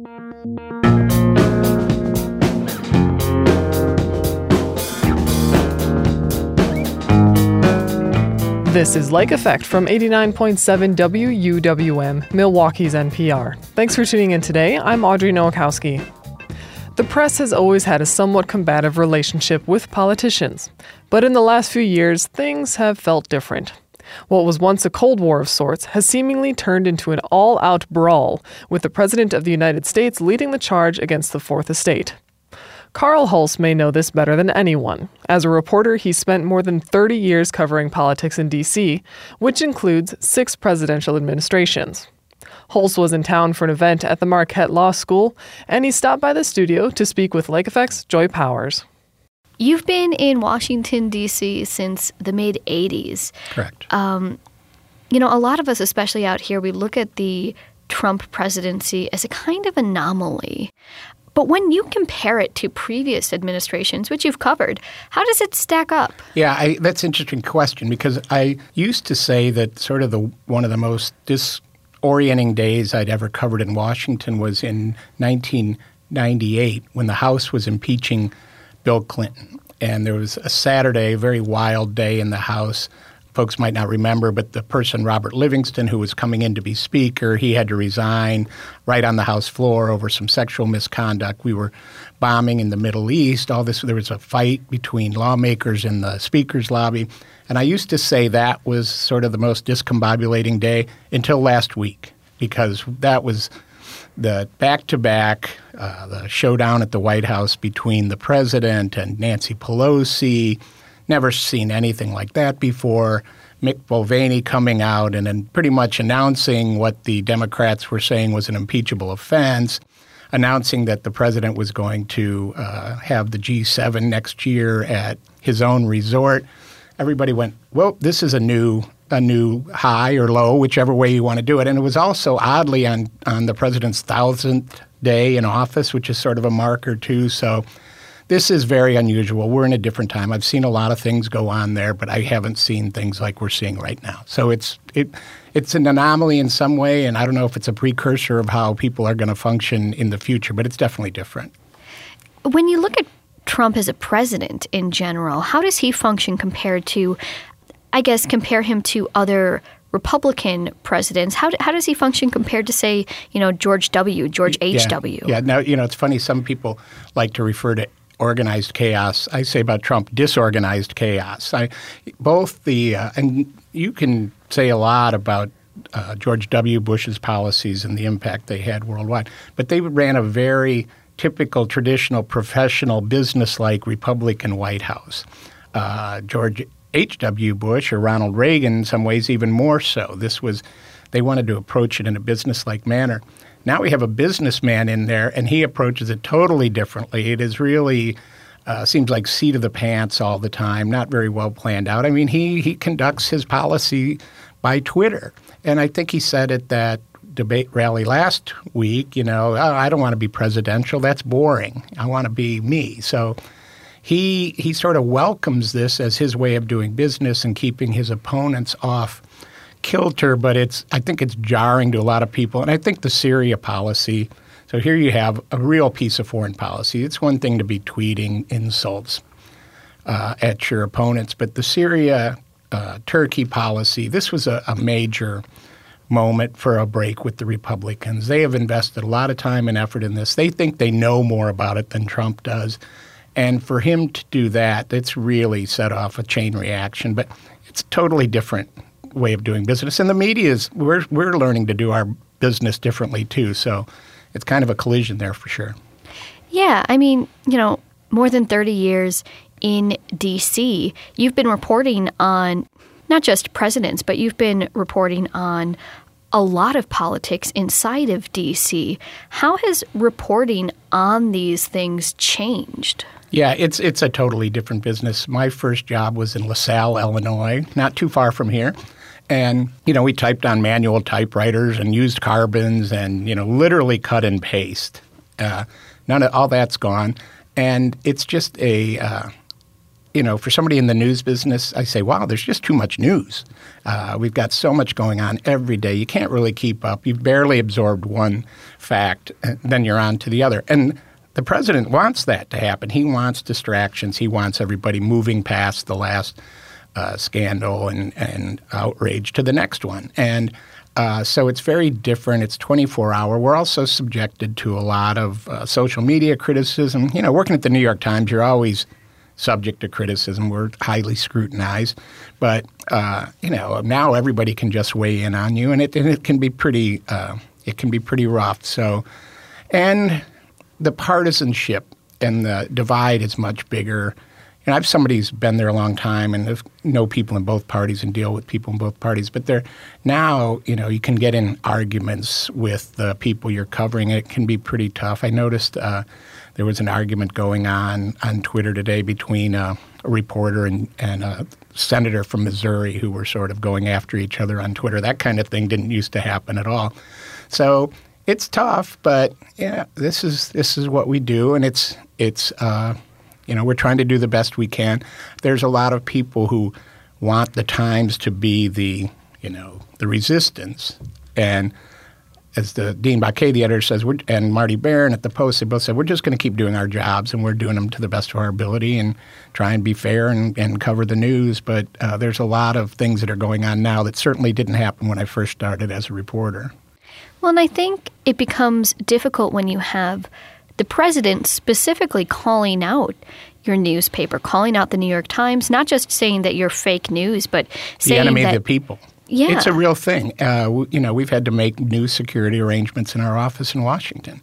This is Lake Effect from 89.7 WUWM, Milwaukee's NPR. Thanks for tuning in today. I'm Audrey Nowakowski. The press has always had a somewhat combative relationship with politicians, but in the last few years, things have felt different. What was once a Cold War of sorts has seemingly turned into an all-out brawl, with the President of the United States leading the charge against the Fourth Estate. Carl Hulse may know this better than anyone. As a reporter, he spent more than 30 years covering politics in D.C., which includes 6 presidential administrations. Hulse was in town for an event at the Marquette Law School, and he stopped by the studio to speak with Lake Effect's Joy Powers. You've been in Washington, D.C. since the mid-'80s. Correct. A lot of us, especially out here, we look at the Trump presidency as a kind of anomaly. But when you compare it to previous administrations, which you've covered, how does it stack up? Yeah, that's an interesting question because I used to say that sort of one of the most disorienting days I'd ever covered in Washington was in 1998 when the House was impeaching Bill Clinton. And there was a Saturday, a very wild day in the House. Folks might not remember, but the person, Robert Livingston, who was coming in to be Speaker, he had to resign right on the House floor over some sexual misconduct. We were bombing in the Middle East. All this, there was a fight between lawmakers in the Speaker's lobby. And I used to say that was sort of the most discombobulating day until last week, because that was the back-to-back, the showdown at the White House between the president and Nancy Pelosi. Never seen anything like that before. Mick Mulvaney coming out and then pretty much announcing what the Democrats were saying was an impeachable offense, announcing that the president was going to have the G7 next year at his own resort. Everybody went, well, this is a new high or low, whichever way you want to do it. And it was also oddly on the president's 1,000th day in office, which is sort of a marker too. So this is very unusual. We're in a different time. I've seen a lot of things go on there, but I haven't seen things like we're seeing right now. So it's an anomaly in some way, and I don't know if it's a precursor of how people are going to function in the future, but it's definitely different. When you look at Trump as a president in general, how does he function compared to, compare him to other Republican presidents? How does he function compared to, say, George H.W.? Yeah. Now, it's funny. Some people like to refer to organized chaos. I say about Trump, disorganized chaos. And you can say a lot about George W. Bush's policies and the impact they had worldwide, but they ran a very typical, traditional, professional, business-like Republican White House. George H.W. Bush or Ronald Reagan, in some ways even more so. They wanted to approach it in a business-like manner. Now we have a businessman in there, and he approaches it totally differently. It is really seems like seat of the pants all the time, not very well planned out. I mean, he conducts his policy by Twitter. And I think he said at that debate rally last week, I don't want to be presidential. That's boring. I want to be me. So he sort of welcomes this as his way of doing business and keeping his opponents off kilter, but I think it's jarring to a lot of people. And I think the Syria policy, so here you have a real piece of foreign policy. It's one thing to be tweeting insults at your opponents, but the Syria-Turkey policy, this was a major moment for a break with the Republicans. They have invested a lot of time and effort in this. They think they know more about it than Trump does. And for him to do that, it's really set off a chain reaction. But it's a totally different way of doing business. And the media we're learning to do our business differently too. So it's kind of a collision there for sure. Yeah. More than 30 years in D.C., you've been reporting on not just presidents, but you've been reporting on a lot of politics inside of D.C. How has reporting on these things changed? Yeah, it's a totally different business. My first job was in LaSalle, Illinois, not too far from here. And, we typed on manual typewriters and used carbons and, literally cut and paste. None of all that's gone. And it's just for somebody in the news business, I say, wow, there's just too much news. We've got so much going on every day. You can't really keep up. You've barely absorbed one fact, and then you're on to the other. And the president wants that to happen. He wants distractions. He wants everybody moving past the last scandal and outrage to the next one. And so it's very different. It's 24-hour. We're also subjected to a lot of social media criticism. Working at the New York Times, you're always subject to criticism. We're highly scrutinized. But, now everybody can just weigh in on you, and it can be pretty rough. So, and the partisanship and the divide is much bigger. I'm somebody who's been there a long time and know people in both parties and deal with people in both parties. But now, you can get in arguments with the people you're covering. It can be pretty tough. I noticed there was an argument going on Twitter today between a reporter and a senator from Missouri who were sort of going after each other on Twitter. That kind of thing didn't used to happen at all. So it's tough, but this is what we do, and it's we're trying to do the best we can. There's a lot of people who want the Times to be the resistance. And as the Dean Baquet, the editor, says, and Marty Barron at the Post, they both said, we're just going to keep doing our jobs, and we're doing them to the best of our ability and try and be fair and cover the news. But there's a lot of things that are going on now that certainly didn't happen when I first started as a reporter. Well, and I think it becomes difficult when you have the president specifically calling out your newspaper, calling out the New York Times, not just saying that you're fake news, but saying the enemy that of the people. Yeah. It's a real thing. We've had to make new security arrangements in our office in Washington.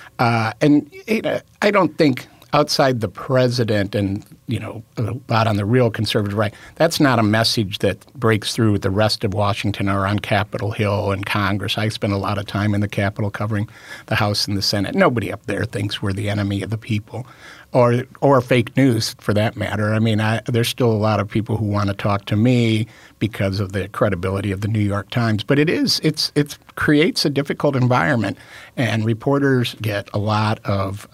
And I don't think outside the president and, a lot on the real conservative right, that's not a message that breaks through with the rest of Washington or on Capitol Hill and Congress. I spend a lot of time in the Capitol covering the House and the Senate. Nobody up there thinks we're the enemy of the people or fake news for that matter. I mean, there's still a lot of people who want to talk to me because of the credibility of the New York Times. But it creates a difficult environment, and reporters get a lot of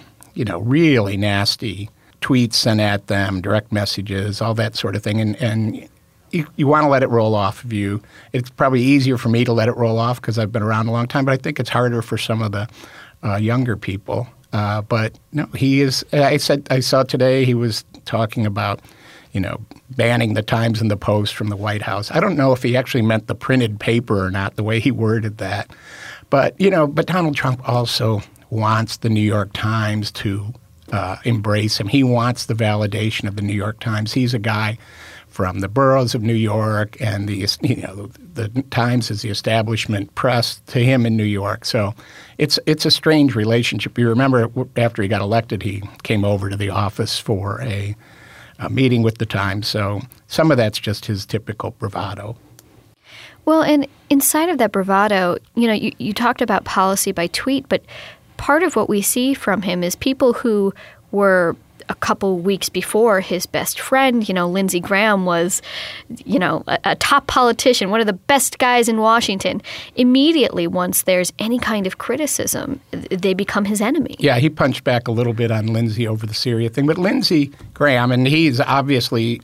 really nasty tweets sent at them, direct messages, all that sort of thing. And you want to let it roll off of you. It's probably easier for me to let it roll off because I've been around a long time, but I think it's harder for some of the younger people. But no, he is. I saw today he was talking about, banning the Times and the Post from the White House. I don't know if he actually meant the printed paper or not, the way he worded that. But but Donald Trump also wants the New York Times to embrace him. He wants the validation of the New York Times. He's a guy from the boroughs of New York, and the Times is the establishment press to him in New York. So it's a strange relationship. You remember after he got elected, he came over to the office for a meeting with the Times. So some of that's just his typical bravado. Well, and inside of that bravado, you talked about policy by tweet, but part of what we see from him is people who were a couple weeks before his best friend. Lindsey Graham was, a top politician, one of the best guys in Washington. Immediately, once there's any kind of criticism, they become his enemy. Yeah, he punched back a little bit on Lindsey over the Syria thing. But Lindsey Graham, and he's obviously,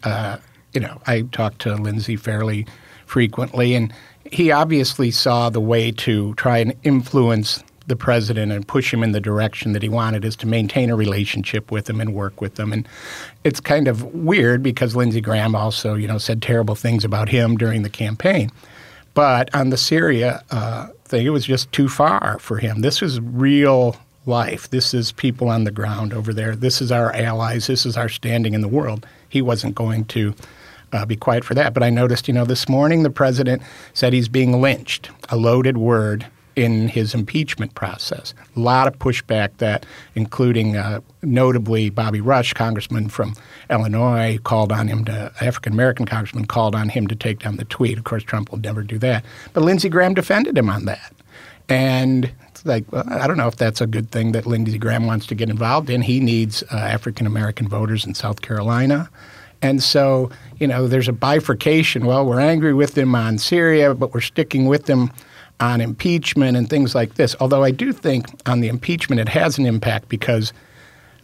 I talk to Lindsey fairly frequently, and he obviously saw the way to try and influence the president and push him in the direction that he wanted is to maintain a relationship with him and work with him. And it's kind of weird because Lindsey Graham also, said terrible things about him during the campaign. But on the Syria thing, it was just too far for him. This is real life. This is people on the ground over there. This is our allies. This is our standing in the world. He wasn't going to be quiet for that. But I noticed, this morning the president said he's being lynched, a loaded word, in his impeachment process. A lot of pushback that, including notably Bobby Rush, congressman from Illinois, African-American congressman, called on him to take down the tweet. Of course, Trump will never do that. But Lindsey Graham defended him on that. And it's like, well, I don't know if that's a good thing that Lindsey Graham wants to get involved in. He needs African-American voters in South Carolina. And so, there's a bifurcation. Well, we're angry with him on Syria, but we're sticking with him on impeachment and things like this. Although I do think on the impeachment it has an impact because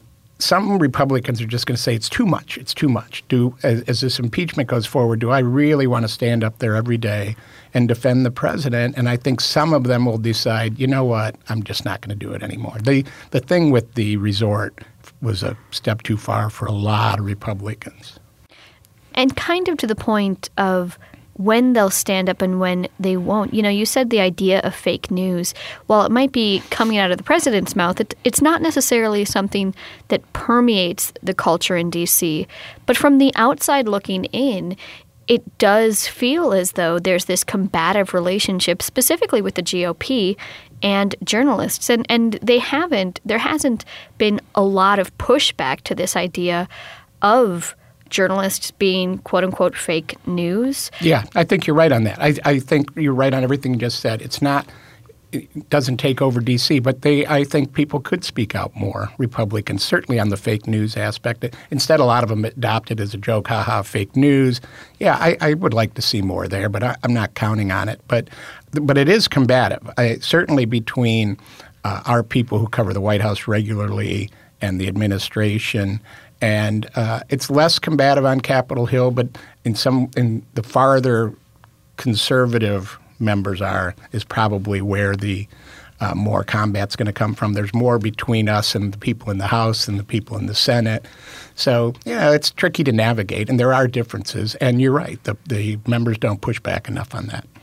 some Republicans are just going to say it's too much. It's too much. As this impeachment goes forward, do I really want to stand up there every day and defend the president? And I think some of them will decide, you know what, I'm just not going to do it anymore. The thing with the resort was a step too far for a lot of Republicans. And kind of to the point of when they'll stand up and when they won't. You know, you said the idea of fake news. While it might be coming out of the president's mouth, it's not necessarily something that permeates the culture in D.C. But from the outside looking in, it does feel as though there's this combative relationship, specifically with the GOP and journalists. And there hasn't been a lot of pushback to this idea of journalists being quote-unquote fake news. Yeah, I think you're right on that. I think you're right on everything you just said. It doesn't take over D.C., but I think people could speak out more, Republicans, certainly on the fake news aspect. Instead, a lot of them adopt it as a joke, haha, fake news. Yeah, I would like to see more there, but I'm not counting on it. But it is combative, certainly between our people who cover the White House regularly and the administration. And it's less combative on Capitol Hill, but in the farther conservative members is probably where the more combat's going to come from. There's more between us and the people in the House and the people in the Senate. So, it's tricky to navigate, and there are differences. And you're right, the members don't push back enough on that.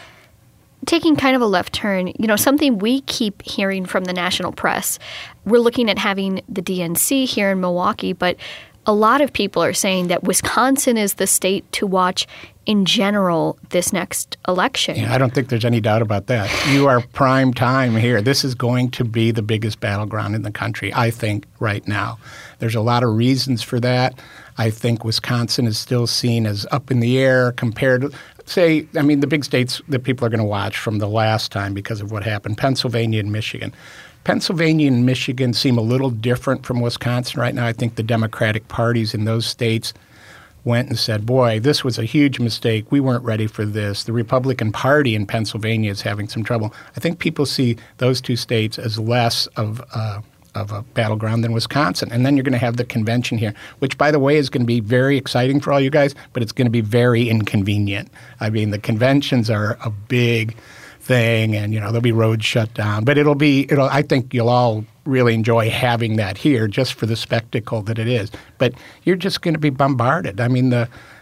Taking kind of a left turn, something we keep hearing from the national press, we're looking at having the DNC here in Milwaukee, but a lot of people are saying that Wisconsin is the state to watch in general this next election. Yeah, I don't think there's any doubt about that. You are prime time here. This is going to be the biggest battleground in the country, I think, right now. There's a lot of reasons for that. I think Wisconsin is still seen as up in the air compared to, the big states that people are going to watch from the last time because of what happened, Pennsylvania and Michigan. Pennsylvania and Michigan seem a little different from Wisconsin right now. I think the Democratic parties in those states went and said, boy, this was a huge mistake. We weren't ready for this. The Republican Party in Pennsylvania is having some trouble. I think people see those two states as less of a battleground than Wisconsin. And then you're going to have the convention here, which, by the way, is going to be very exciting for all you guys, but it's going to be very inconvenient. I mean, the conventions are a big thing, and there'll be roads shut down. But I think you'll all really enjoy having that here just for the spectacle that it is. But you're just going to be bombarded. I mean,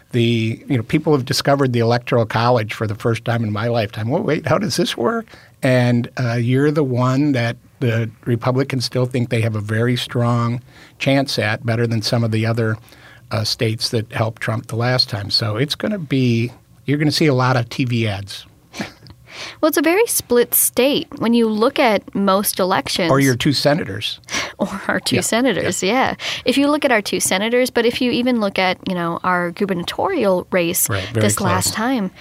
the people have discovered the Electoral College for the first time in my lifetime. Well, wait, how does this work? And you're the one that the Republicans still think they have a very strong chance at, better than some of the other states that helped Trump the last time. So you're going to see a lot of TV ads. Well, it's a very split state. When you look at most elections. Or your two senators. Or our two senators, yeah. If you look at our two senators, but if you even look at, our gubernatorial race this close. Last time,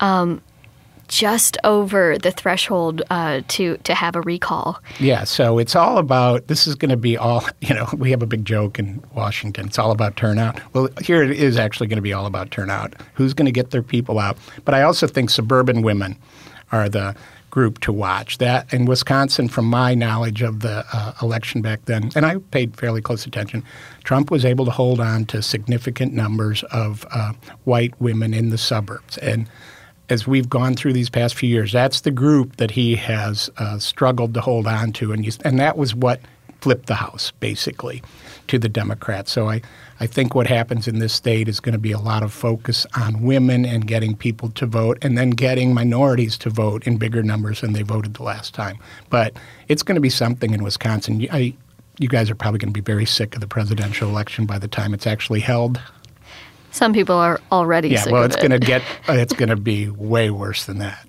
just over the threshold to have a recall. Yeah, so it's all about, this is going to be all, we have a big joke in Washington. It's all about turnout. Well, here it is actually going to be all about turnout. Who's going to get their people out? But I also think suburban women are the group to watch. That in Wisconsin, from my knowledge of the election back then, and I paid fairly close attention, Trump was able to hold on to significant numbers of white women in the suburbs. And as we've gone through these past few years, that's the group that he has struggled to hold on to. And that was what flipped the House, basically, to the Democrats. So I think what happens in this state is going to be a lot of focus on women and getting people to vote, and then getting minorities to vote in bigger numbers than they voted the last time. But it's going to be something in Wisconsin. You guys are probably going to be very sick of the presidential election by the time it's actually held. Some people are already sick of it. It's going to be way worse than that.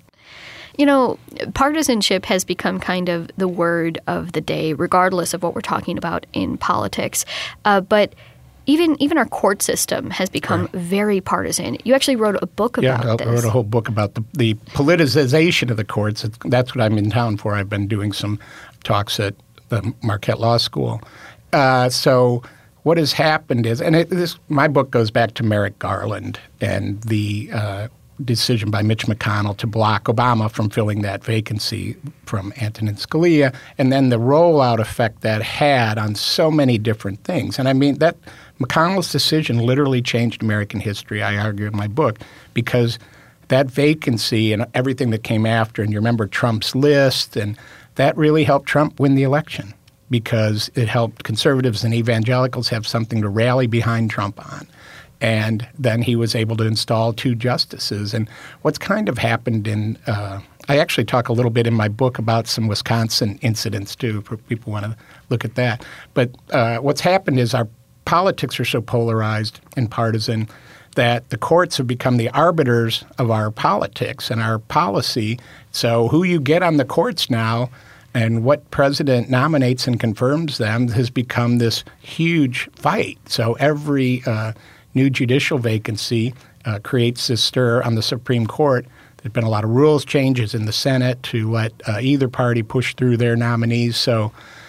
Partisanship has become kind of the word of the day, regardless of what we're talking about in politics. But even our court system has become very partisan. You actually wrote a book about this. Yeah, I wrote a whole book about the politicization of the courts. That's what I'm in town for. I've been doing some talks at the Marquette Law School. So what has happened is, and my book goes back to Merrick Garland and the decision by Mitch McConnell to block Obama from filling that vacancy from Antonin Scalia, and then the rollout effect that had on so many different things. And I mean, that McConnell's decision literally changed American history, I argue in my book, because that vacancy and everything that came after, and you remember Trump's list, and that really helped Trump win the election because it helped conservatives and evangelicals have something to rally behind Trump on. And then he was able to install 2 justices. And what's kind of happened I actually talk a little bit in my book about some Wisconsin incidents, too, for people who want to look at that. But what's happened is our politics are so polarized and partisan that the courts have become the arbiters of our politics and our policy. So who you get on the courts now and what president nominates and confirms them has become this huge fight. So every new judicial vacancy creates this stir on the Supreme Court. There's been a lot of rules changes in the Senate to let either party push through their nominees. So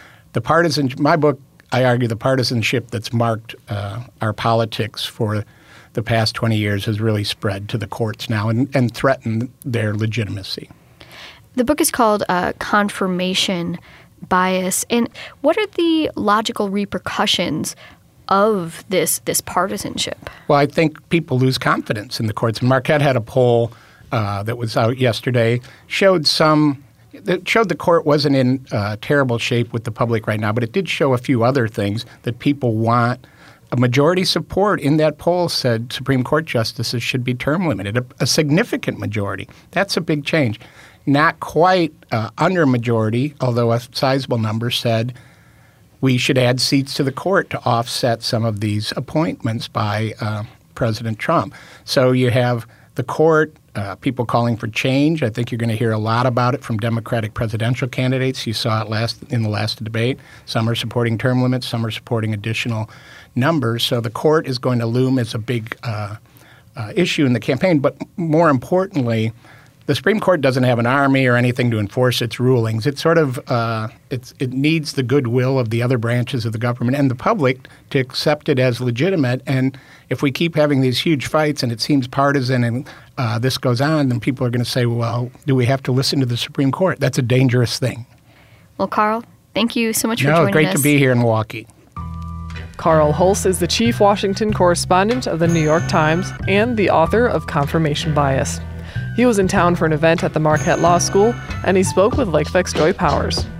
my book, I argue the partisanship that's marked our politics for the past 20 years has really spread to the courts now and threatened their legitimacy. The book is called Confirmation Bias. And what are the logical repercussions of this partisanship? Well, I think people lose confidence in the courts. And Marquette had a poll that was out yesterday, showed the court wasn't in terrible shape with the public right now, but it did show a few other things that people want. A majority support in that poll said Supreme Court justices should be term limited, a significant majority. That's a big change. Not quite under majority, although a sizable number said we should add seats to the court to offset some of these appointments by President Trump. So you have the court, people calling for change. I think you're going to hear a lot about it from Democratic presidential candidates. You saw it in the last debate. Some are supporting term limits. Some are supporting additional numbers. So the court is going to loom as a big issue in the campaign. But more importantly, the Supreme Court doesn't have an army or anything to enforce its rulings. It's sort of it needs the goodwill of the other branches of the government and the public to accept it as legitimate. And if we keep having these huge fights and it seems partisan and this goes on, then people are going to say, well, do we have to listen to the Supreme Court? That's a dangerous thing. Well, Carl, thank you so much for joining us. Great to be here in Milwaukee. Carl Hulse is the chief Washington correspondent of the New York Times and the author of Confirmation Bias. He was in town for an event at the Marquette Law School, and he spoke with Lake Effect's Joy Powers.